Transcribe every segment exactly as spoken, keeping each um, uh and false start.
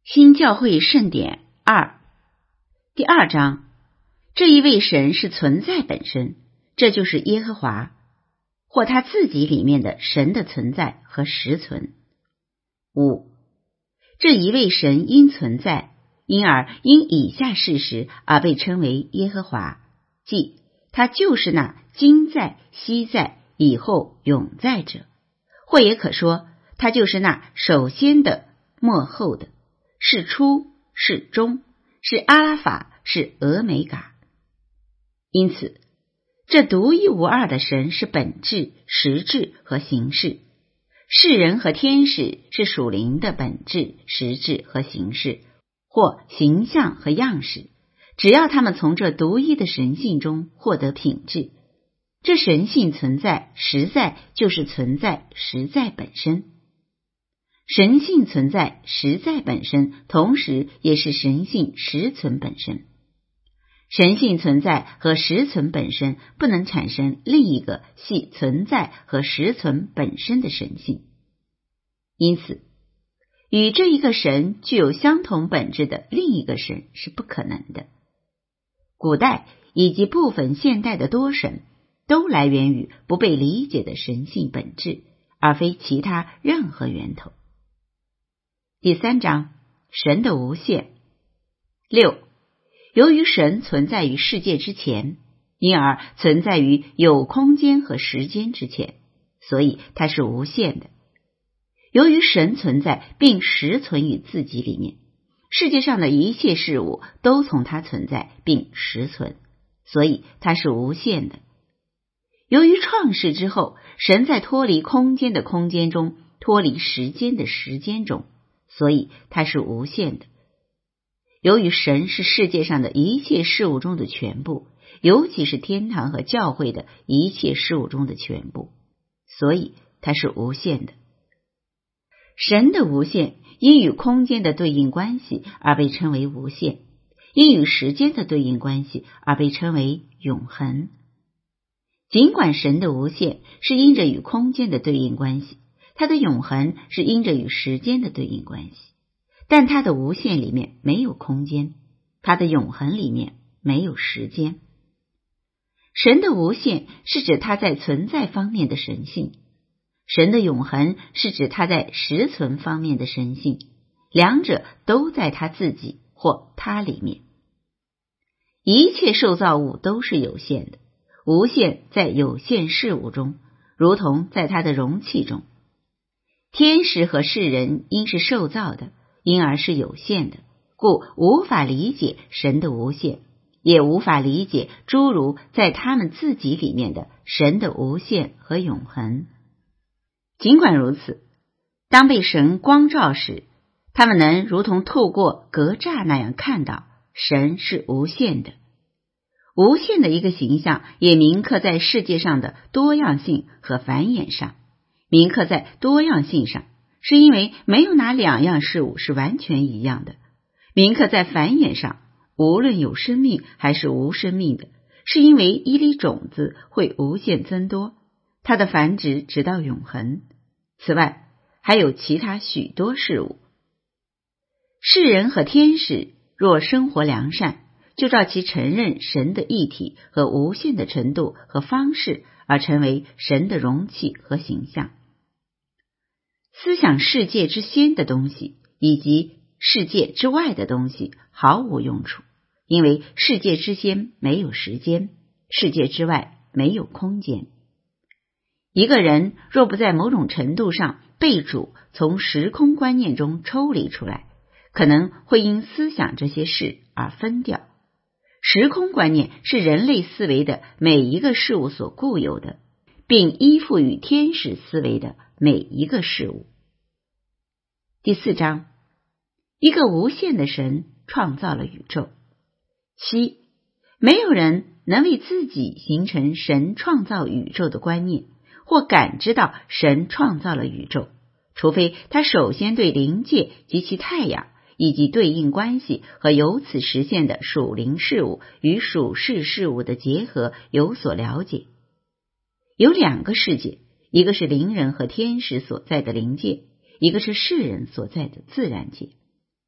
新教会圣典二第二章，这一位神是存在本身，这就是耶和华，或他自己里面的神的存在和实存。五，这一位神因存在，因而因以下事实而被称为耶和华，即他就是那今在、昔在、以后永在者，或也可说他就是那首先的、末后的，是初是终，是阿拉法，是俄美嘎。因此这独一无二的神是本质、实质和形式，世人和天使是属灵的本质、实质和形式，或形象和样式，只要他们从这独一的神性中获得品质。这神性存在实在就是存在实在本身，神性存在实在本身，同时也是神性实存本身。神性存在和实存本身不能产生另一个系存在和实存本身的神性，因此与这一个神具有相同本质的另一个神是不可能的。古代以及部分现代的多神都来源于不被理解的神性本质，而非其他任何源头。第三章，神的无限。六，由于神存在于世界之前，因而存在于有空间和时间之前，所以它是无限的。由于神存在并实存于自己里面，世界上的一切事物都从它存在并实存，所以它是无限的。由于创世之后，神在脱离空间的空间中，脱离时间的时间中，所以它是无限的。由于神是世界上的一切事物中的全部，尤其是天堂和教会的一切事物中的全部，所以它是无限的。神的无限因与空间的对应关系而被称为无限，因与时间的对应关系而被称为永恒。尽管神的无限是因着与空间的对应关系，它的永恒是因着与时间的对应关系，但它的无限里面没有空间，它的永恒里面没有时间。神的无限是指它在存在方面的神性，神的永恒是指他在实存方面的神性，两者都在他自己或他里面。一切受造物都是有限的，无限在有限事物中，如同在他的容器中。天使和世人因是受造的，因而是有限的，故无法理解神的无限，也无法理解诸如在他们自己里面的神的无限和永恒。尽管如此，当被神光照时，他们能如同透过格栅那样看到神是无限的。无限的一个形象也铭刻在世界上的多样性和繁衍上。铭刻在多样性上，是因为没有哪两样事物是完全一样的。铭刻在繁衍上，无论有生命还是无生命的，是因为一粒种子会无限增多，它的繁殖直到永恒。此外，还有其他许多事物。世人和天使若生活良善，就照其承认神的一体和无限的程度和方式而成为神的容器和形象。思想世界之先的东西以及世界之外的东西毫无用处，因为世界之先没有时间，世界之外没有空间。一个人若不在某种程度上被主从时空观念中抽离出来，可能会因思想这些事而分掉。时空观念是人类思维的每一个事物所固有的，并依附于天使思维的每一个事物。第四章，一个无限的神创造了宇宙。七，没有人能为自己形成神创造宇宙的观念，或感知到神创造了宇宙，除非他首先对灵界及其太阳以及对应关系和由此实现的属灵事物与属世事物的结合有所了解。有两个世界，一个是灵人和天使所在的灵界，一个是世人所在的自然界。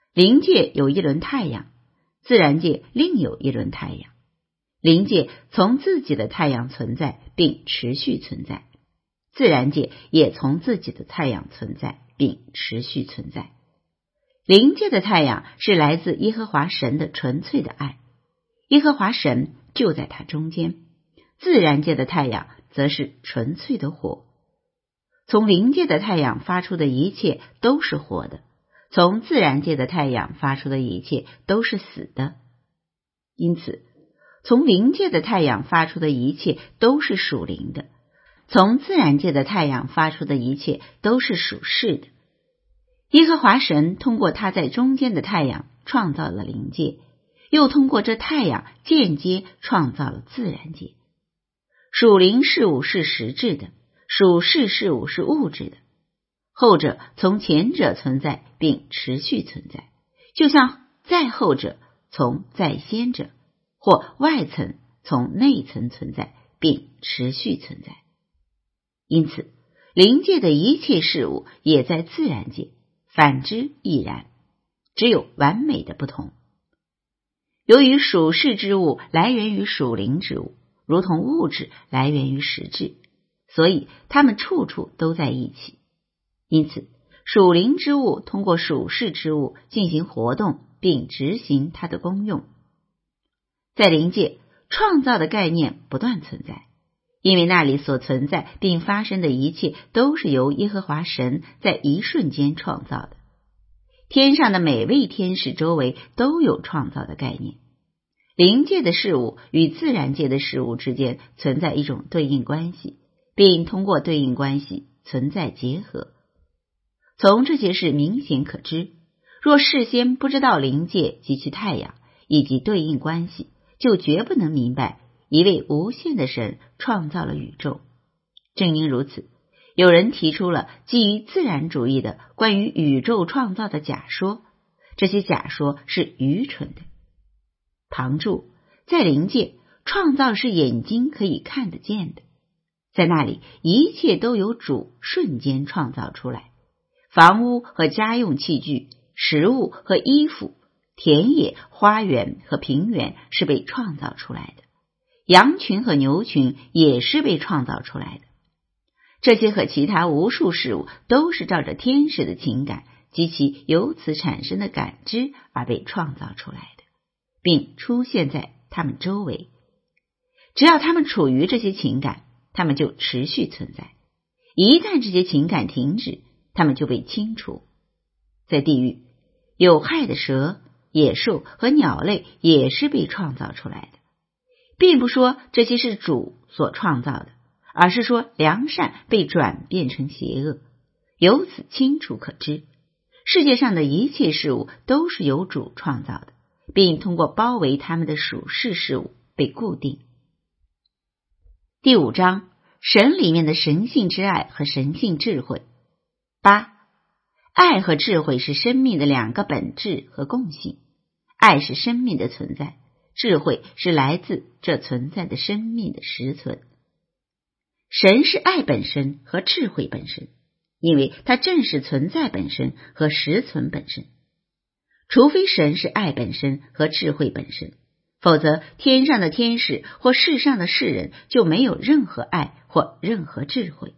灵界有一轮太阳，自然界另有一轮太阳。灵界从自己的太阳存在并持续存在，自然界也从自己的太阳存在并持续存在。灵界的太阳是来自耶和华神的纯粹的爱，耶和华神就在它中间。自然界的太阳则是纯粹的火。从灵界的太阳发出的一切都是活的，从自然界的太阳发出的一切都是死的。因此，从灵界的太阳发出的一切都是属灵的，从自然界的太阳发出的一切都是属世的。耶和华神通过他在中间的太阳创造了灵界，又通过这太阳间接创造了自然界。属灵事物是实质的，属世事物是物质的，后者从前者存在并持续存在，就像再后者从在先者或外层从内层存在并持续存在。因此，灵界的一切事物也在自然界，反之亦然，只有完美的不同。由于属世之物来源于属灵之物，如同物质来源于实质，所以它们处处都在一起。因此，属灵之物通过属世之物进行活动并执行它的功用。在灵界，创造的概念不断存在，因为那里所存在并发生的一切都是由耶和华神在一瞬间创造的。天上的每位天使周围都有创造的概念。灵界的事物与自然界的事物之间存在一种对应关系，并通过对应关系存在结合。从这些事明显可知，若事先不知道灵界及其太阳以及对应关系，就绝不能明白一位无限的神创造了宇宙。正因如此，有人提出了基于自然主义的关于宇宙创造的假说，这些假说是愚蠢的。旁注，在灵界，创造是眼睛可以看得见的，在那里一切都由主瞬间创造出来，房屋和家用器具，食物和衣服，田野、花园和平原是被创造出来的，羊群和牛群也是被创造出来的。这些和其他无数事物都是照着天使的情感及其由此产生的感知而被创造出来的，并出现在他们周围。只要他们处于这些情感，他们就持续存在。一旦这些情感停止，他们就被清除。在地狱，有害的蛇、野兽和鸟类也是被创造出来的，并不说这些是主所创造的，而是说良善被转变成邪恶。由此清楚可知，世界上的一切事物都是由主创造的，并通过包围他们的属世事物被固定。第五章，神里面的神性之爱和神性智慧。八，爱和智慧是生命的两个本质和共性。爱是生命的存在，智慧是来自这存在的生命的实存。神是爱本身和智慧本身，因为它正是存在本身和实存本身。除非神是爱本身和智慧本身，否则天上的天使或世上的世人就没有任何爱或任何智慧。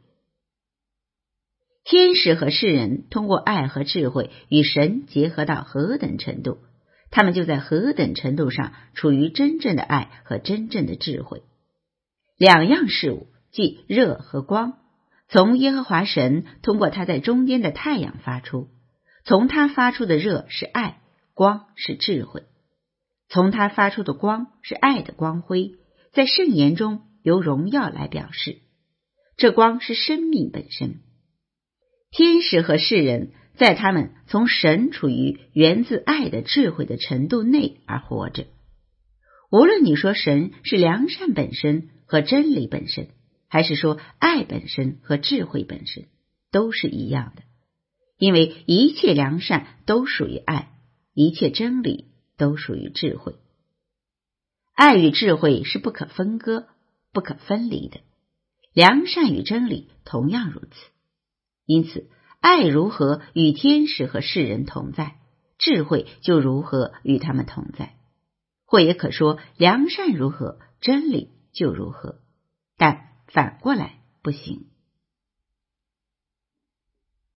天使和世人通过爱和智慧与神结合到何等程度，他们就在何等程度上处于真正的爱和真正的智慧。两样事物，即热和光，从耶和华神通过他在中间的太阳发出，从他发出的热是爱，光是智慧。从他发出的光是爱的光辉，在圣言中由荣耀来表示，这光是生命本身。天使和世人在他们从神处于源自爱的智慧的程度内而活着。无论你说神是良善本身和真理本身，还是说爱本身和智慧本身，都是一样的，因为一切良善都属于爱，一切真理都属于智慧。爱与智慧是不可分割、不可分离的，良善与真理同样如此。因此，爱如何与天使和世人同在， 智慧就如何与他们同在；或也可说，良善如何，真理就如何。但反过来不行。